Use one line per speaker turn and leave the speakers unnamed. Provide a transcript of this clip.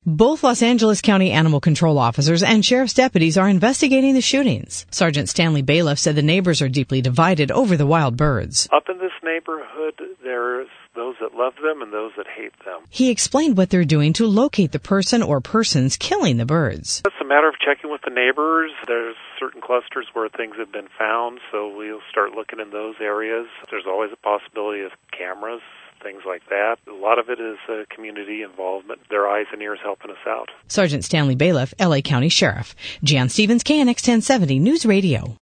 Both Los Angeles County Animal Control officers and sheriff's deputies are investigating the shootings. Sergeant Stanley Bailiff said the neighbors are deeply divided over the wild birds.
Up in this neighborhood, there's those that love them and those that hate them.
He explained what they're doing to locate the person or persons killing the birds.
It's a matter of checking with the neighbors. There's certain clusters where things have been found, so we'll start looking in those areas. There's always a possibility of cameras, things like that. A lot of it is community involvement, their eyes and ears helping us out.
Sergeant Stanley Bailiff, L.A. County Sheriff. Jan Stevens, KNX 1070 News Radio.